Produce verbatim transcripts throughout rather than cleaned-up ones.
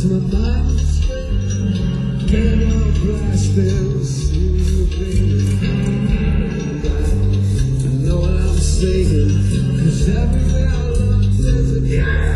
my mind and all glass bills. I know what I'm saying, 'cause everywhere I look there's a yeah.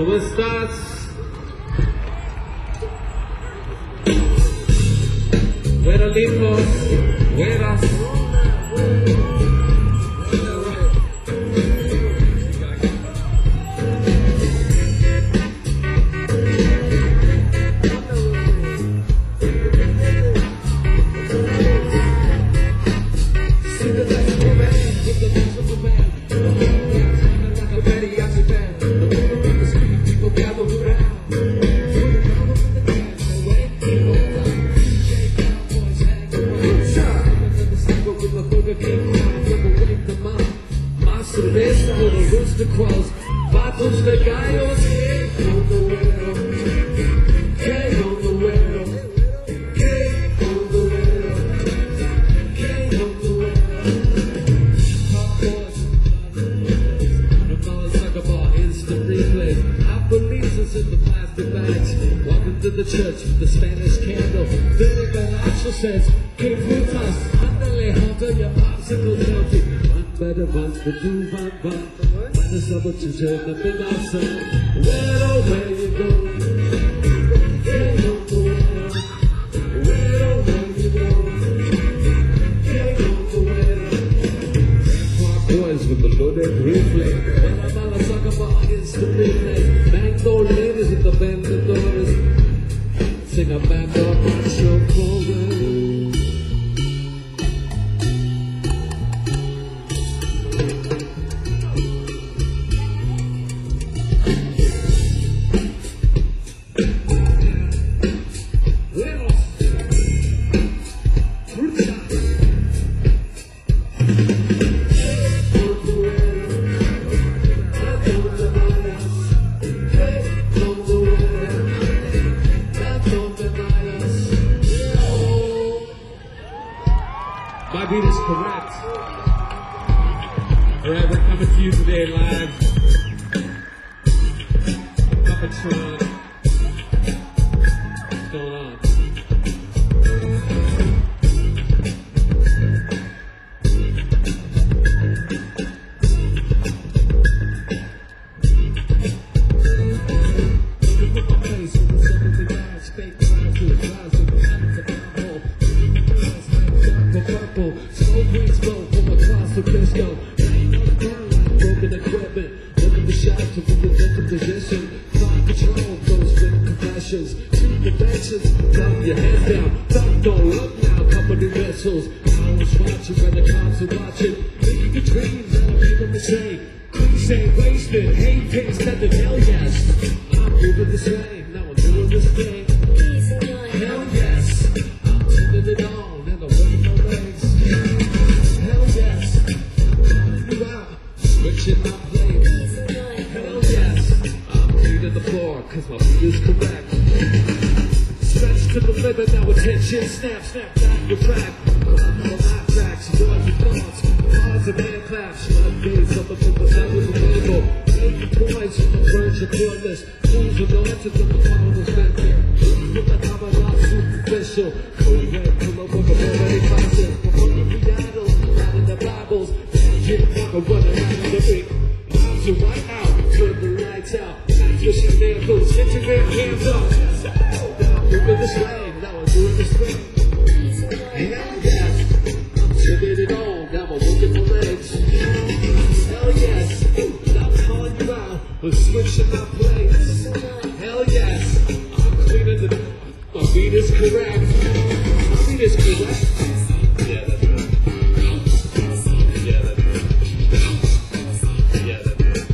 ¿Cómo estás? Buenos limos, buenas. Cerveza con los rooster crows, vatos de gallos, hey on the world, hey on the world, hey on the world, hey on the world. Hot boys, the ball's like a bar, instant replay. I believe us in the plastic bags, walking to the church with the Spanish candle. Then it got actual sense, que putas, ándale, junto your popsicle healthy. Better ones to do one one. When the summer to turn the midnight sun. Where oh where you go? Hey on the world. Where oh where you go? Hey on the world. Boys with the loaded replay. When I'm on a sucker bar, it's the replay. Bang door ladies in the band the doors. Sing a band door, watch your chorus. My beat is correct. Alright, we're coming to you today live. Puppetron. What's going on? Smoke green smoke from across the Frisco. Rain on the ground like broken equipment. Look at the shot to be the victim position. Thought control goes with confessions. Two dimensions, dump your head down. Thought don't look now, company missiles. I was watching when the cops are watching. Making your dreams, and I'm feeling the same. Crusade wasted, hate pain, said the hell yes. I'm moving this way, now I'm doing this thing. Hell yes, I'm turning it on, and I'm working my legs. Hell yes, I'm you out, switching my plate. Hell yes, I'm cleaning the floor, cause my beat is correct. Stretch to the limit, now attention, snap, snap back your track. I'm the laugh tracks, what you thoughts, cards and hand claps. My days up until the sound of the label. Eighty points on the verge of goodness. Fools with no answer to the final spender. With the top of our superficial. Code red, pull up on the already classes. Before the idols, out in the Bibles. Get fuck or running out of the beat. Arms are right out, turn the lights out. Just your damn boots, get your damn hands up. Now I'm moving this way, now I'm doing this thing. Hell yes, I'm turning it on, now I'm working my legs. Hell yes, I'm calling you out, we're switching my plates. Hell yes, I'm cleaning the, my beat is correct. My beat is correct. Yeah, that's right. Yeah, that's right. Yeah, that's right.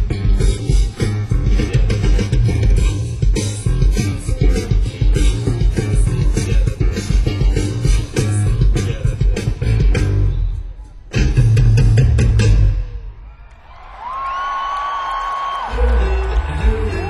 Yeah.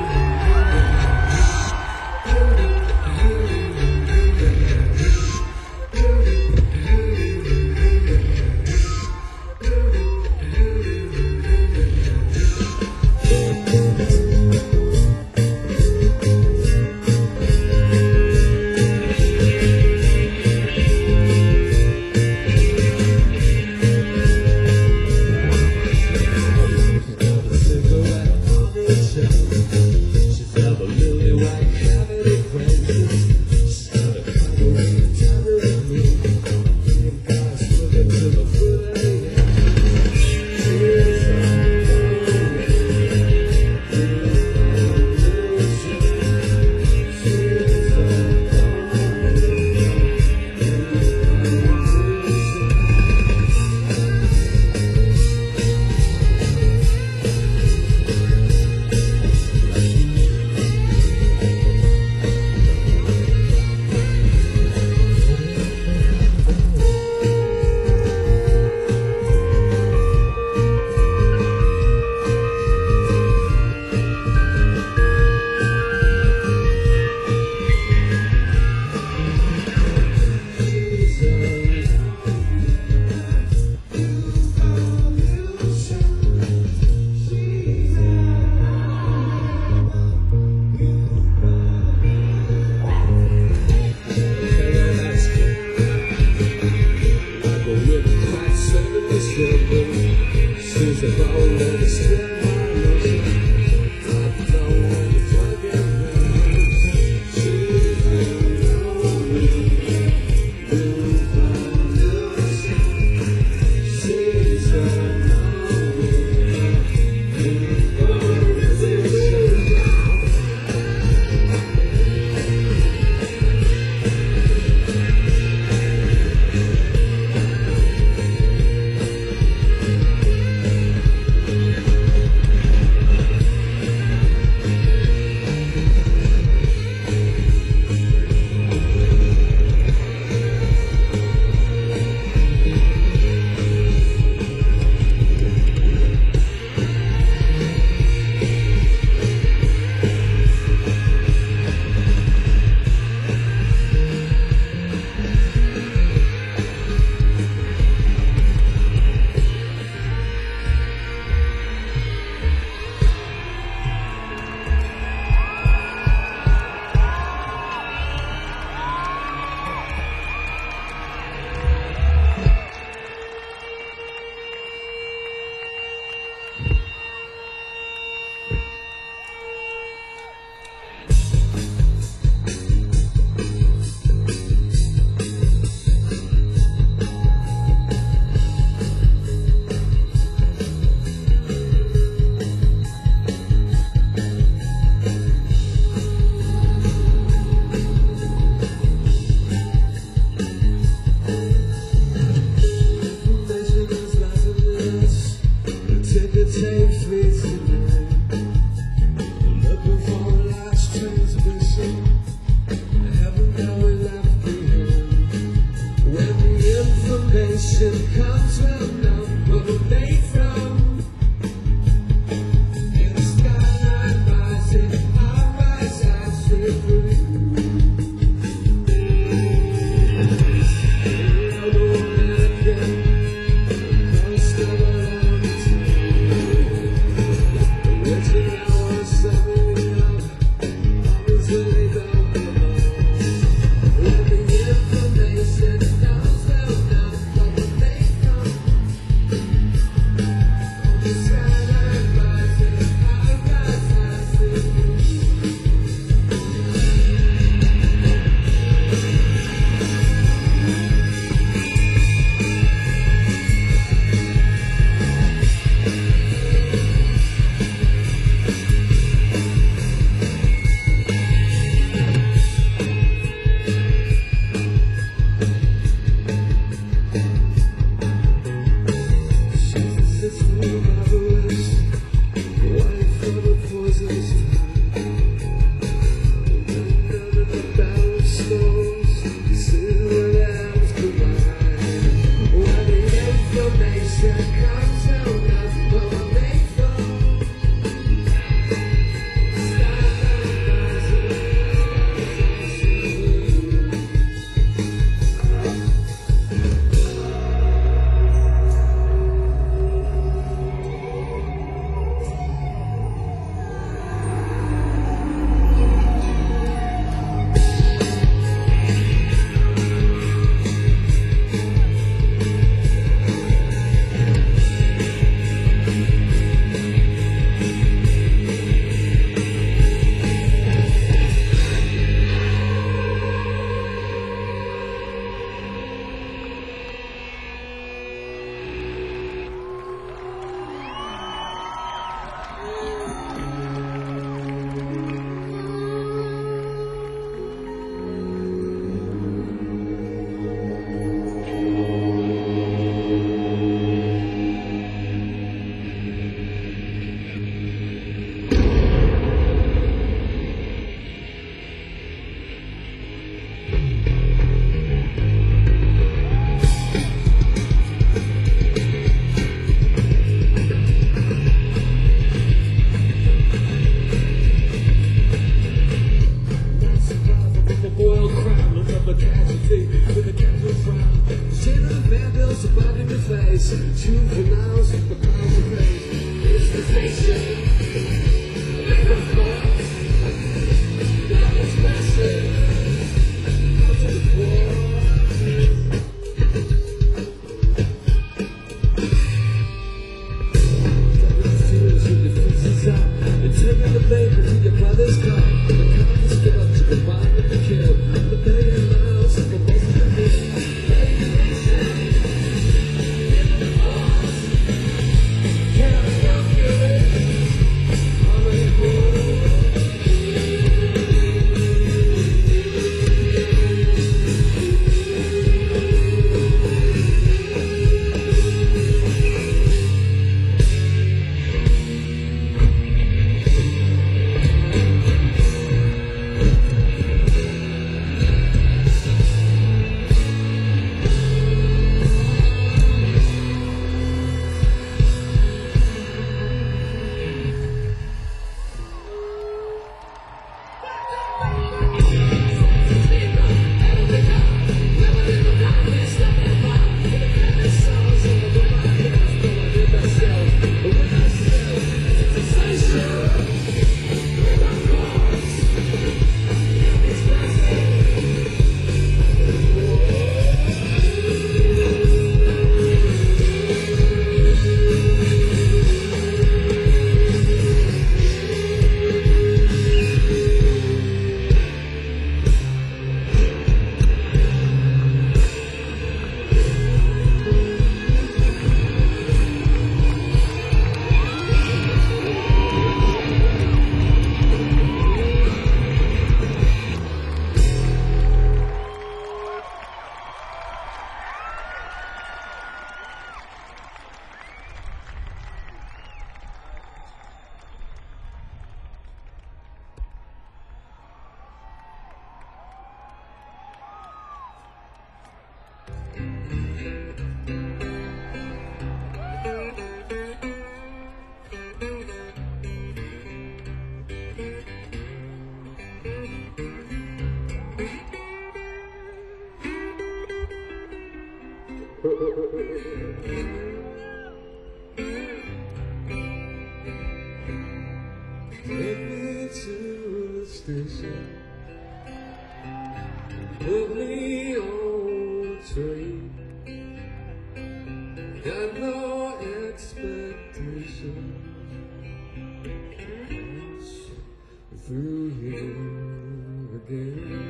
Take me to the station, put me on a train. Got no expectation through here again.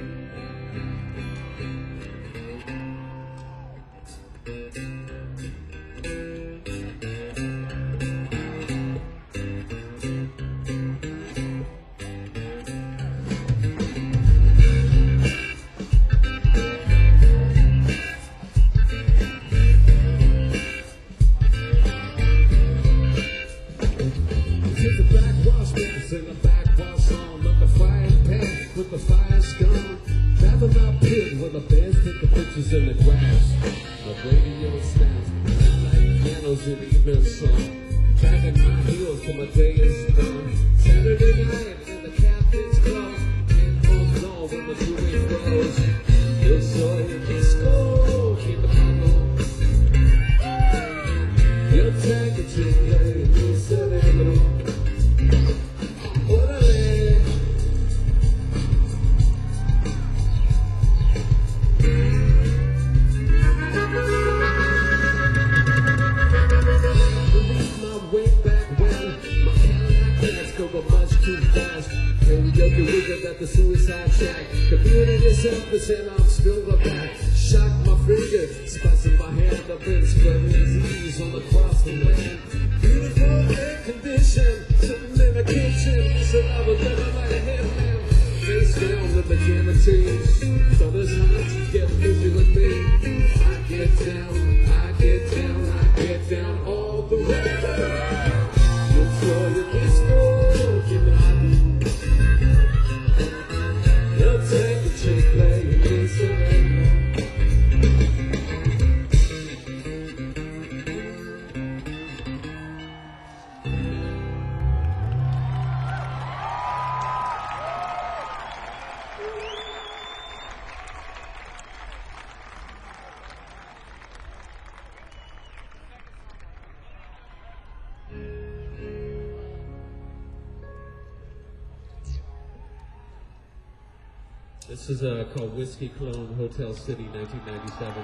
Sing a backwash song, let the fire pan with the fire scum. Travel out pit where the bands take the pictures in the grass. The radio snaps, like pianos in evening song. Dragging my heels till my day is done. Saturday night in the Captain's Club. And home long when the two-way flows. Yo soy el disco, Kimano. Yo take a chicle, yo cerebro. At the suicide shack, community selfish and I'm still the back. Shock my finger, spicy my hand up and spreading disease all across the land. Beautiful air condition, sitting in the kitchen, said I would never like a hitman. Face down with the guillotines, so this hot, get busy with me. I get down, I get down, I get down all the way. Look for the disco, give me my new. Take a chick, play in surrender. This is uh, called Whiskey Clone, Hotel City, nineteen ninety-seven.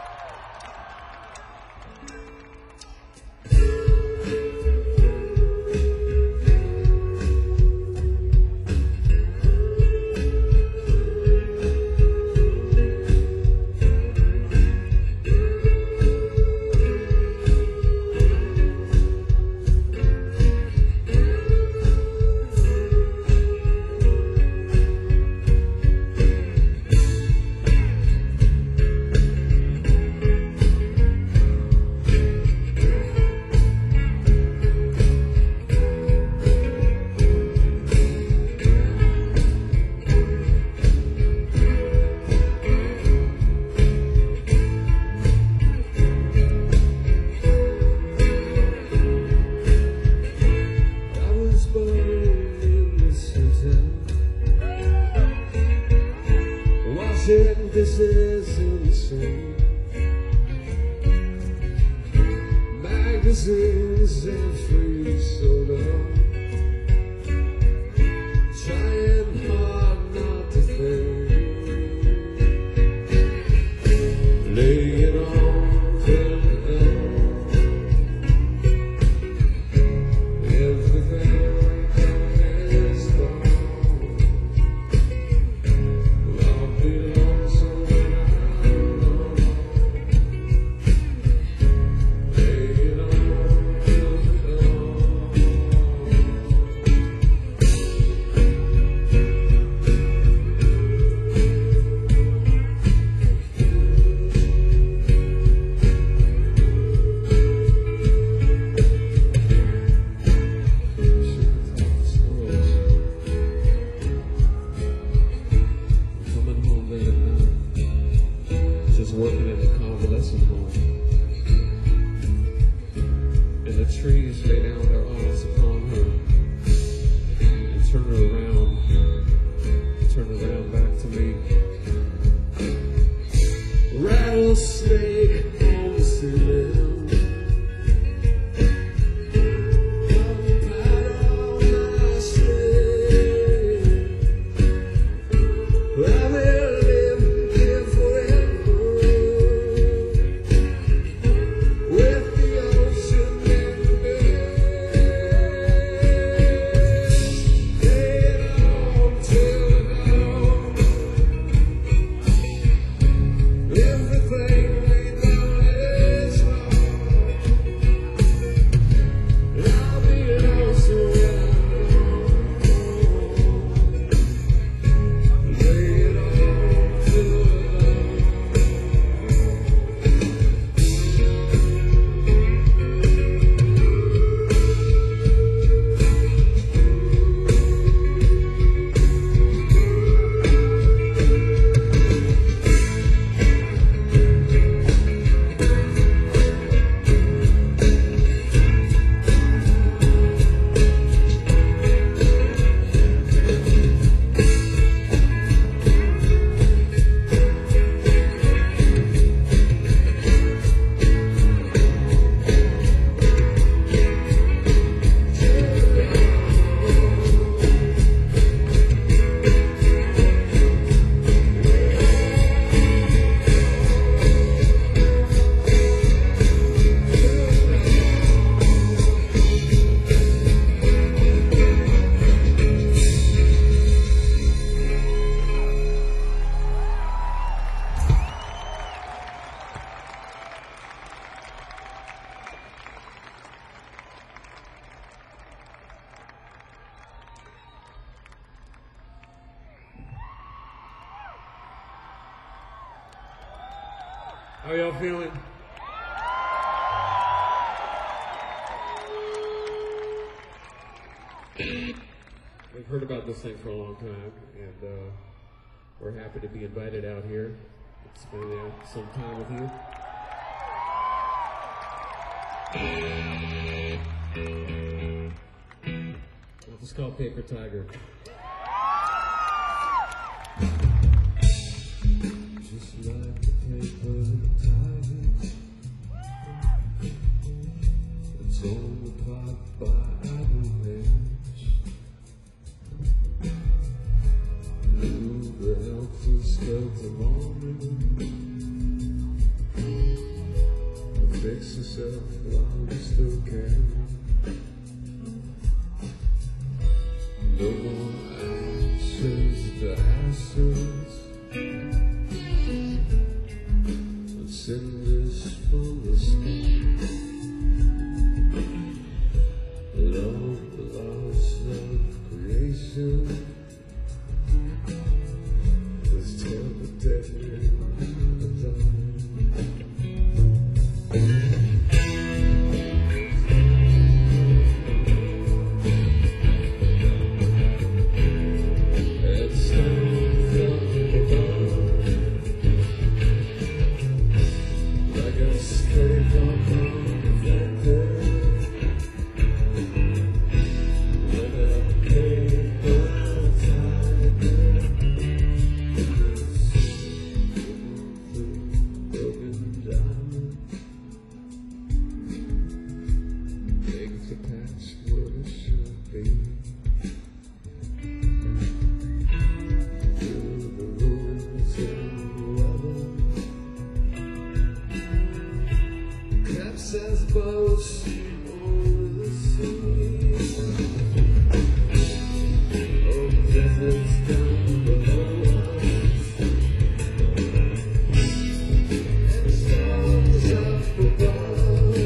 This is insane. Magazines and free soda, trying hard not to think. Lay it on, put it down. Everything is gone. Love belongs. Lay it on, put it down. How y'all feeling? We've heard about this thing for a long time, and uh, we're happy to be invited out here. Spend uh, some time with you. It's called Paper Tiger. Just like a paper tiger, it's only popped by avalanche. Knew the helter skelter morning, fix yourself while you still can. No more answers to answers. Cinders from the skin. Love, the loss of creation. This temper dead in the dark. Says boats over the sea. Oh, deserts down below us, and stars up above.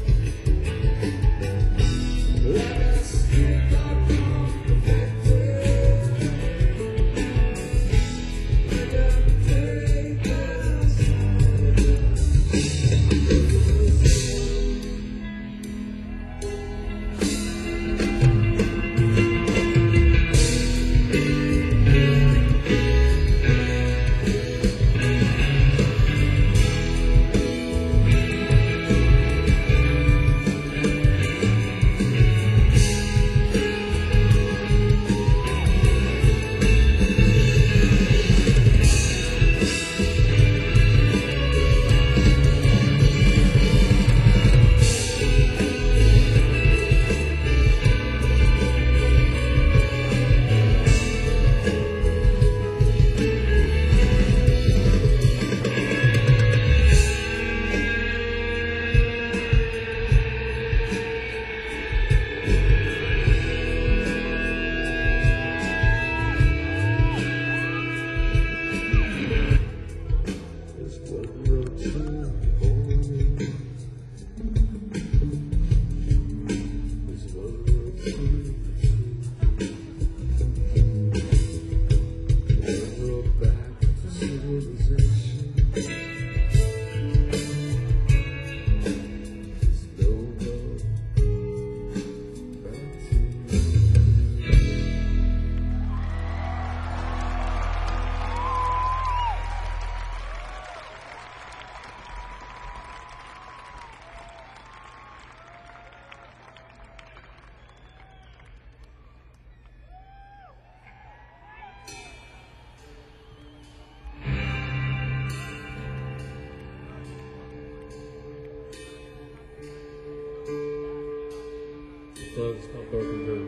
Let us keep our conflicted. Let us take us It's called Broken Dream.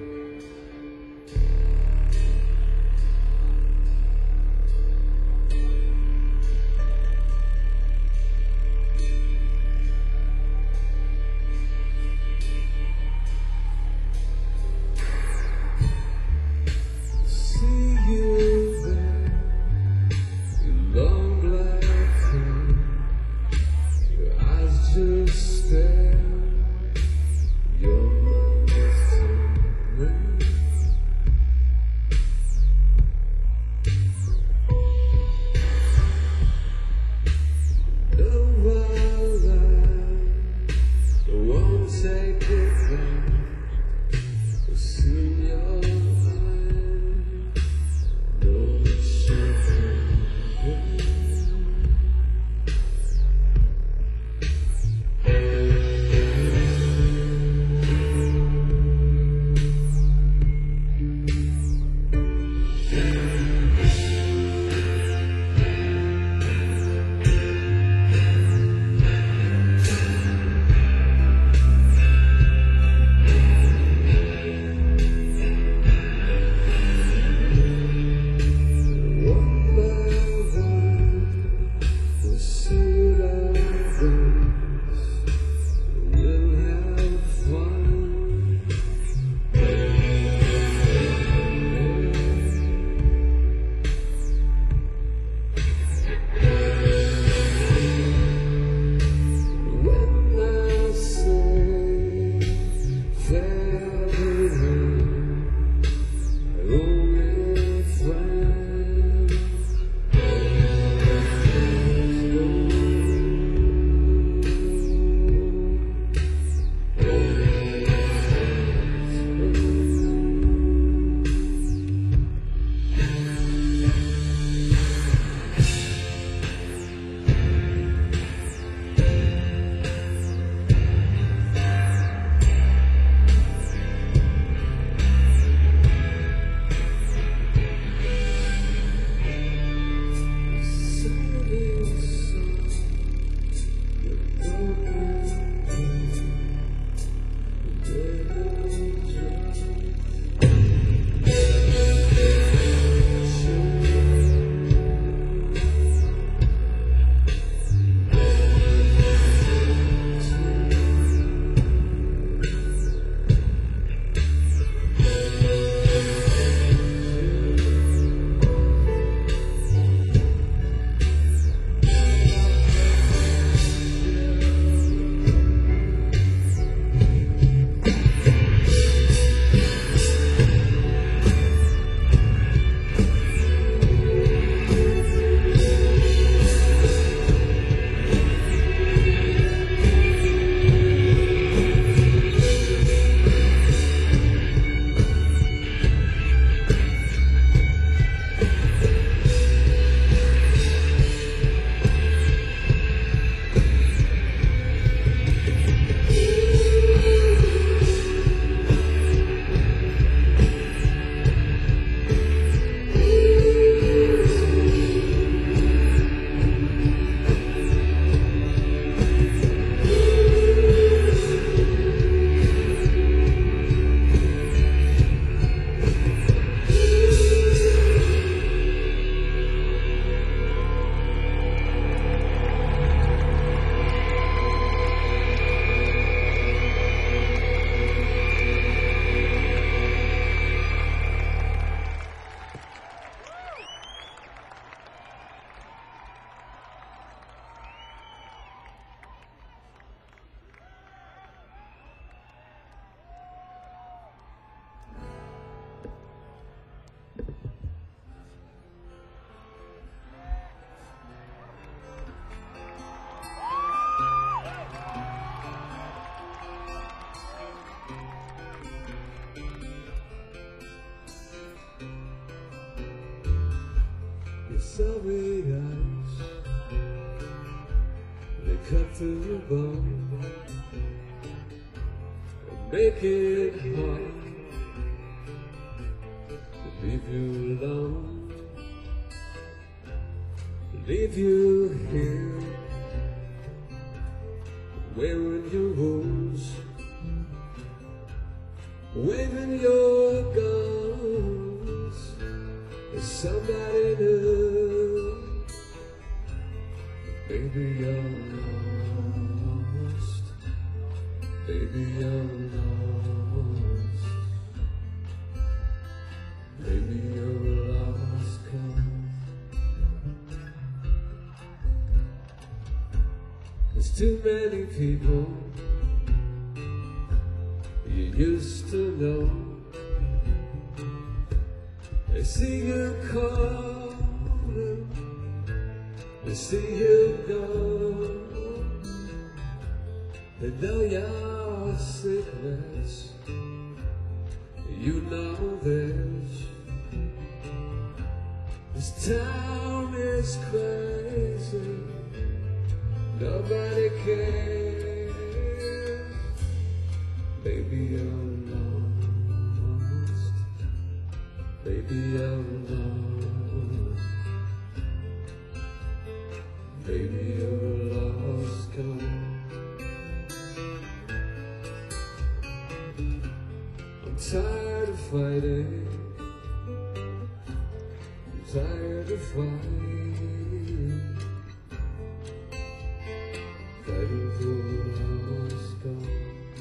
Just stare. You're see your eyes, no something. Sorry eyes, they cut through your bone and make it hard to leave you alone, leave you here, wearing your wounds, waving your guns as somebody new. Baby, you're lost. Baby, you're lost. Baby, you're lost cause there's too many people you used to know. They see you calling, they see you go. They know your secrets, You know this, this town is crazy. Nobody cares. Baby, you're lost. Baby, you're lost. Baby, you're lost. Come. I'm tired of fighting. I'm tired of fighting. Fighting for lost cause.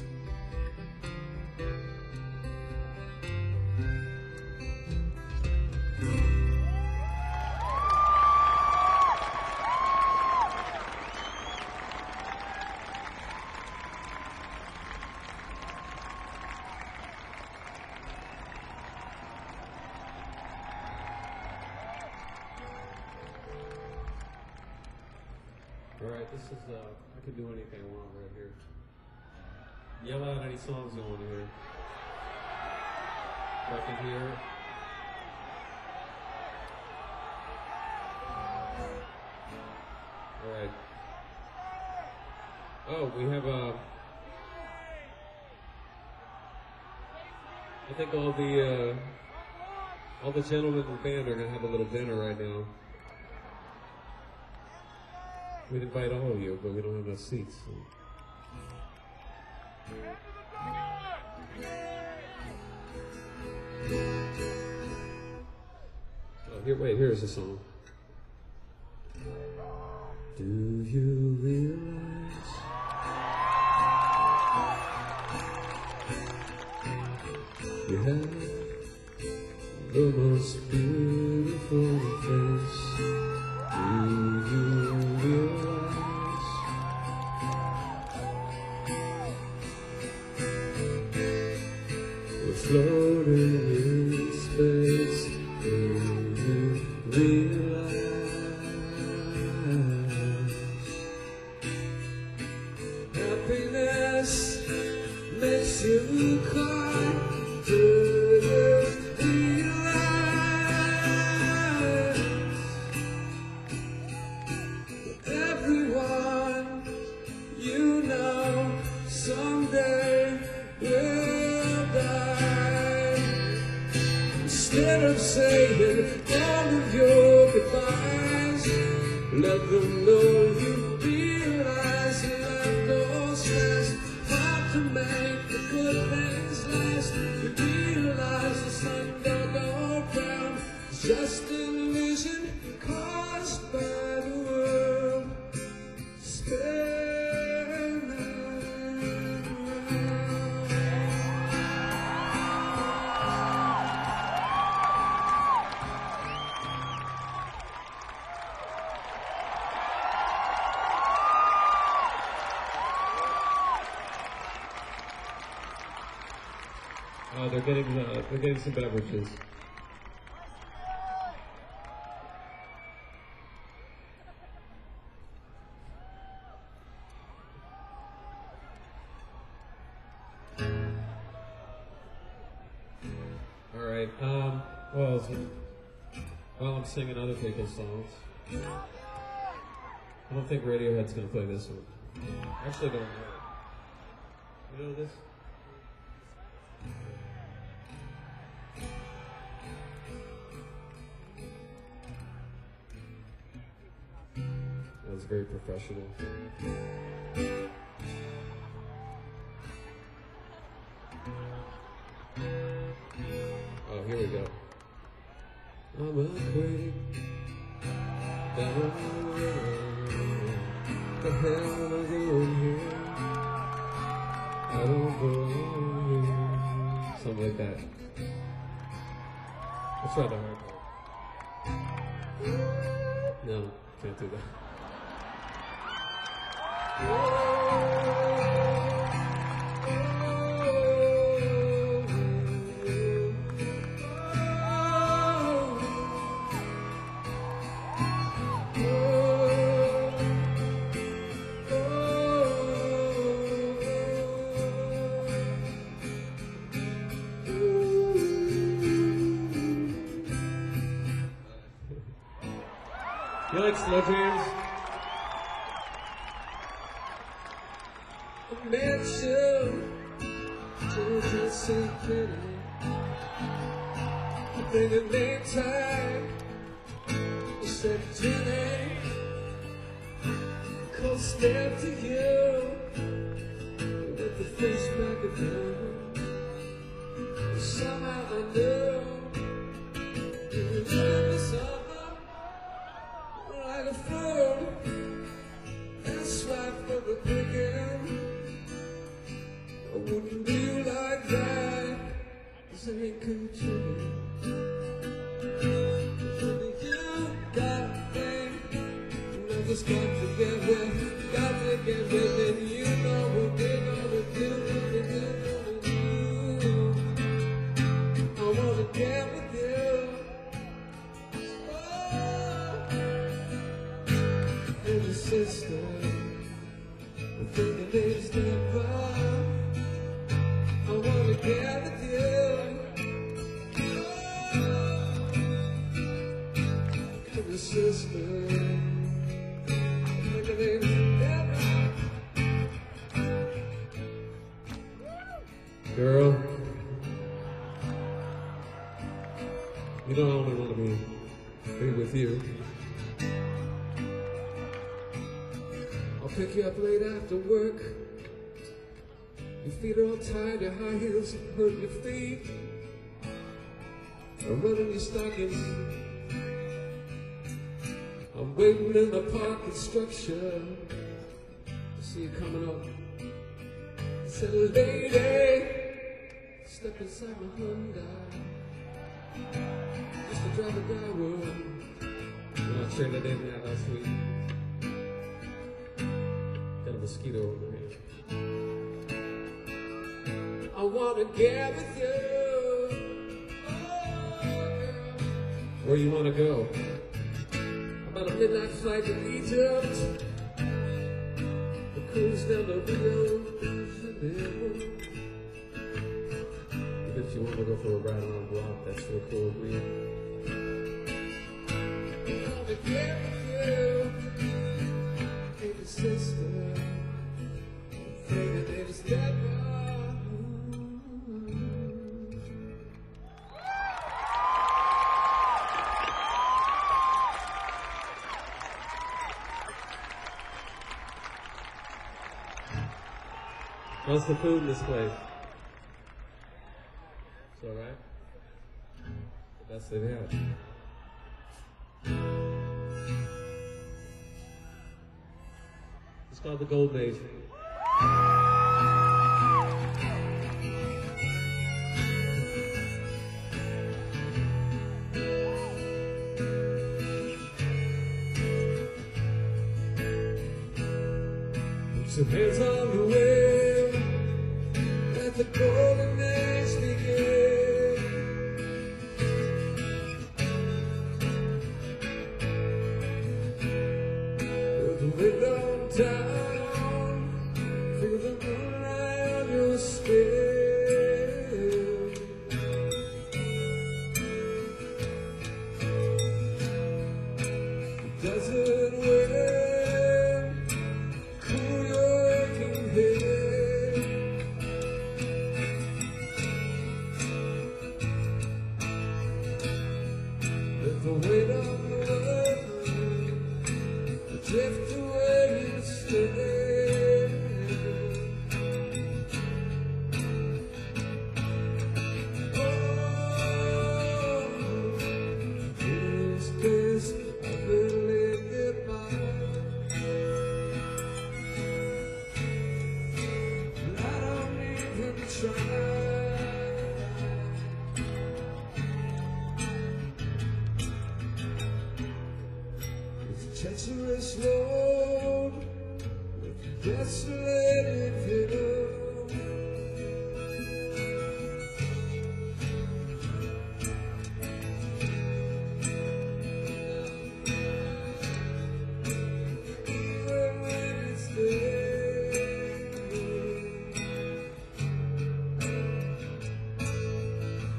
Alright, this is, uh, I can do anything I want right here. Yell out any songs you want to hear. If I can hear it. Alright. Oh, we have, uh, I think all the, uh, all the gentlemen in the band are going to have a little dinner right now. We'd invite all of you, but we don't have enough seats. So. Oh, here, wait, here's a song. Do you realize you have the most beautiful face? Do you realize we're floating in space? Do you realize happiness makes you cry? Do you realize everyone you know someday will die? Instead of saying all of your goodbyes, let them know you realize you have no stress. How to make the good things last. You realize the sun don't go round. It's just an illusion caused by the world spinning around. Oh, they're getting uh, they're getting some beverages. All right. Um. Well, so, while I'm singing other people's songs, I don't think Radiohead's gonna play this one. I actually don't know. You know this? That was very professional. Oh, here we go. I'm a queen. The hell am I doing here? I don't belong here. Something like that. Let's try the hard part. No, can't do that. You like slow jams? I met you, just so pretty. I think it made time. You said Jenny, cold step to you with the face back of you. Somehow I knew you would give me something like a fool. That's why from the beginning I wouldn't be like that, 'cause I ain't good to you. You got me, love has got together, got together, then you know what we're gonna do, gonna do, gonna do. I wanna get with you, oh, and your sister, I think her name's Deborah. I wanna get with you, oh, and your sister, I think her name's Deborah. Girl, you know I only want to be, be with you. I'll pick you up late after work. Your feet are all tired, your high heels hurt your feet. I'm running your stockings. I'm waiting in the parking structure. I see you coming up. I said, lady, step inside my Hyundai. Just to drive a guy world. And I traded in that last week. Got a mosquito over here. I wanna get with you. Oh, where you wanna go? About a midnight flight to Egypt. The cruise down to Rio de Janeiro. If you wanna go for a ride around the block, that's so cool with me. I wanna get with you. Hey, your sister. Hey, your name is Deborah. How's the food in this place? It's all right? The best they've had. It's called the Golden Age. Put your hands on the wheel. Let the golden age begin. Put the window down. Feel the moonlight on your skin. The desert wind cool your aching head. Let the weight of the world drift away instead. Oh, these days I've been living by, and I don't even try. Treacherous road with desolated view. Even when it's day,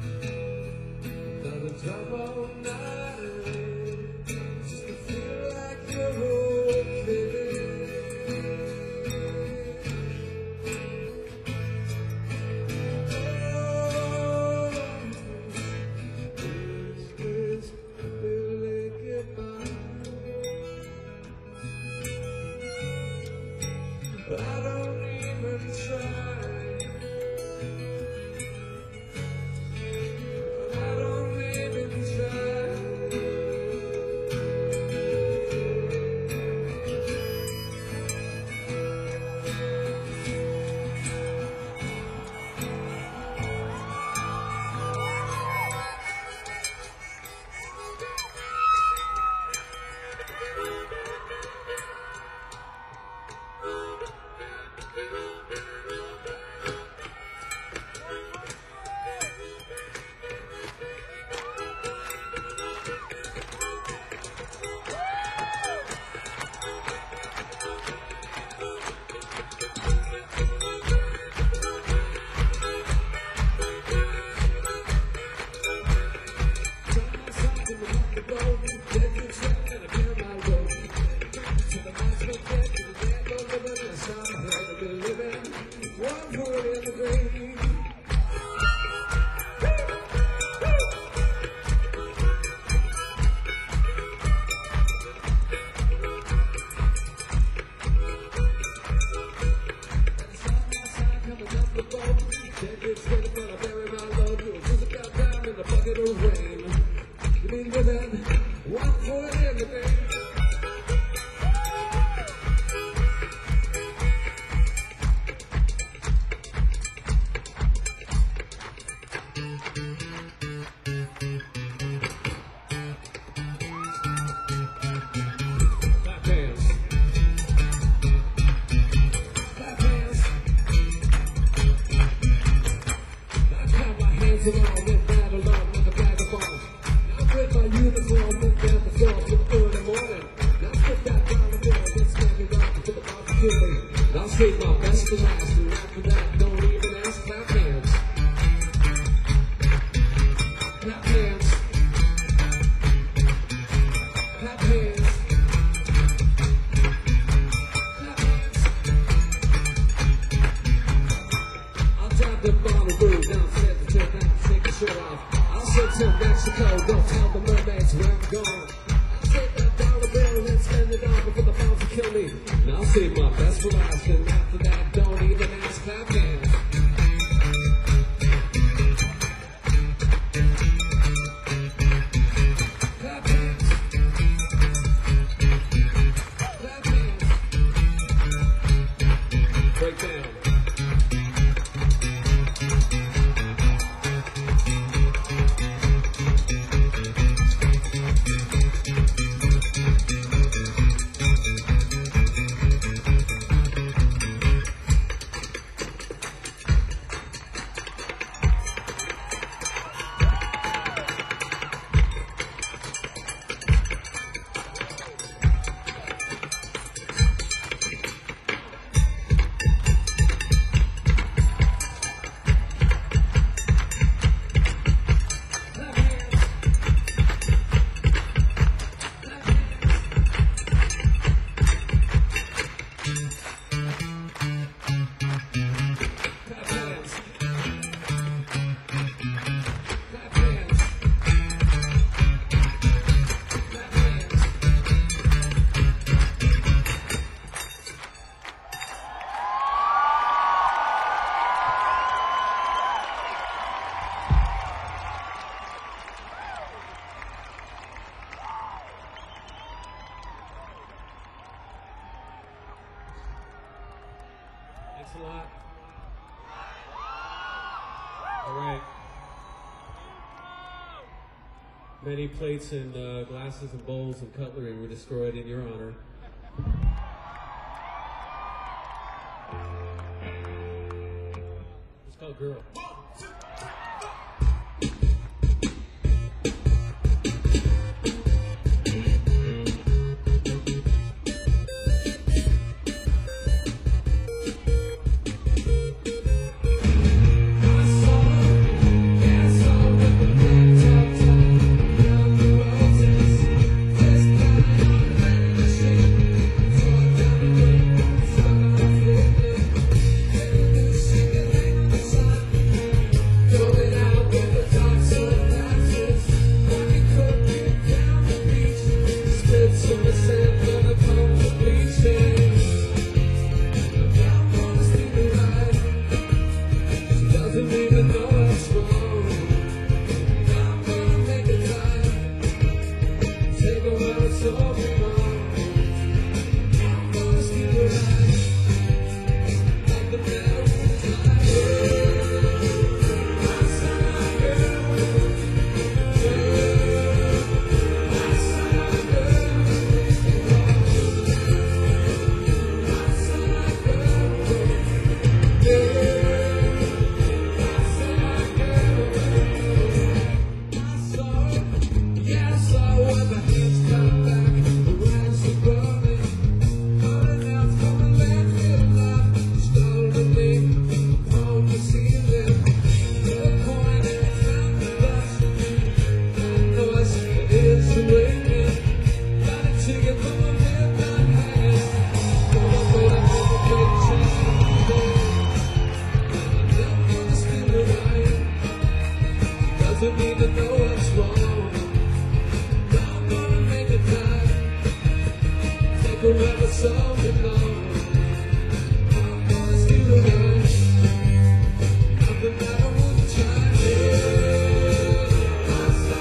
another job all night, just to feel like the rain. Green ribbon, one for everything. Clap hands. Clap hands. I clap my hands around with that alone like a bag of bombs. I break my uniform, look down the floor till the early morning. Now spit that dollar bill, then smack it up to the opportunity. I'll save my best for last, and after that, don't even ask. Clap hands. Clap hands. Clap hands. Clap hands. I'll drive the Bonnaroo downstairs and take out, take the shirt off. I'll send to Mexico, go tell the mermaids where I'm going. I'll take that dollar bill and spend it all before the bounce will kill me. And I'll save my best for last, and after that, don't even ask. Clap hands. Clap hands. Clap hands. Break down. Thanks a lot. All right. Many plates and uh, glasses and bowls and cutlery were destroyed in your honor. It's called Girl. Doesn't need to know what's wrong. I'm gonna make it right. Take whoever something long. I'm gonna steal the right. Nothing that I wouldn't try. Yeah.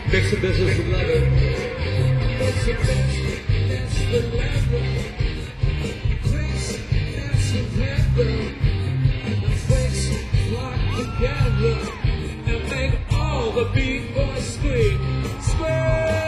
Mix the business with leather. Mix the business with leather. Mix this with leather. Mix lock together and make all the beat boys scream. Scream!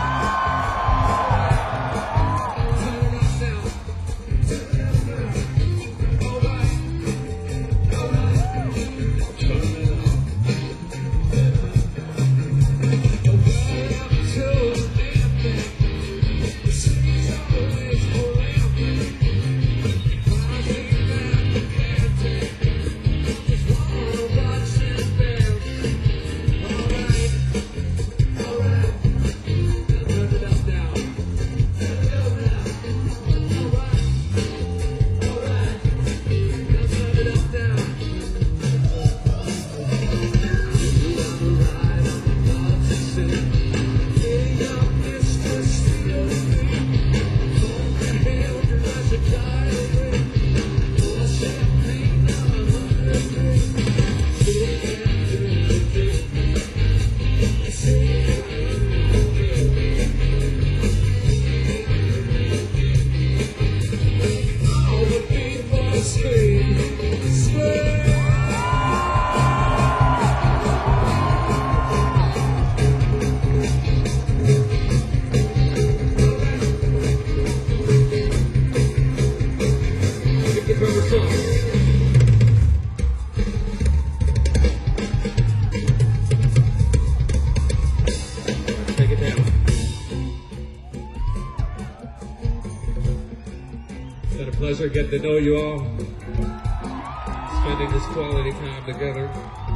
Pleasure getting to know you all, spending this quality time together.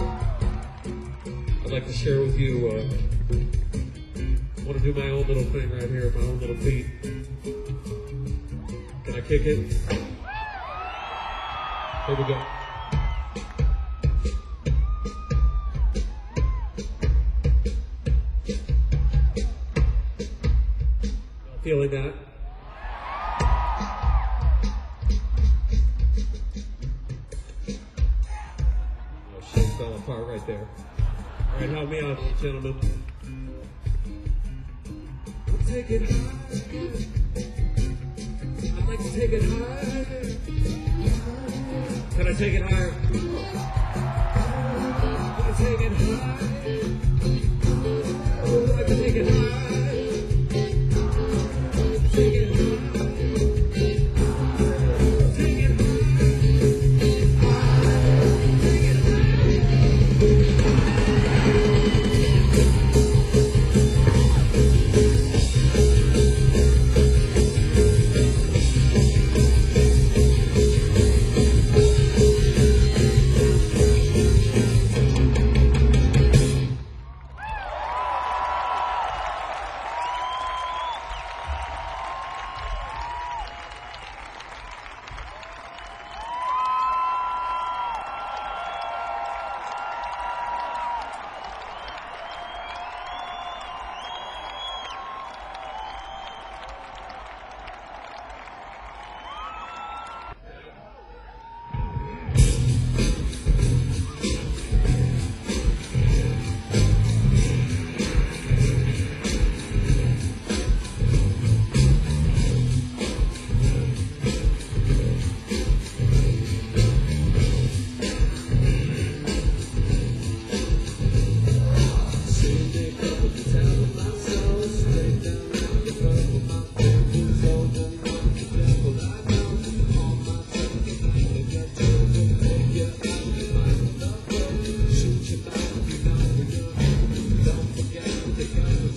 I'd like to share with you, uh, I want to do my own little thing right here, my own little beat. Can I kick it? Here we go. Feeling that? Fell apart right there. All right, help me out, gentlemen. We'll take it high. I'd like to take it higher. Can I take it higher? Can I take it higher? I'd like to take it higher. Take it higher.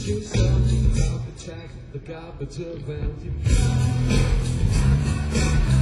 The garbage around you.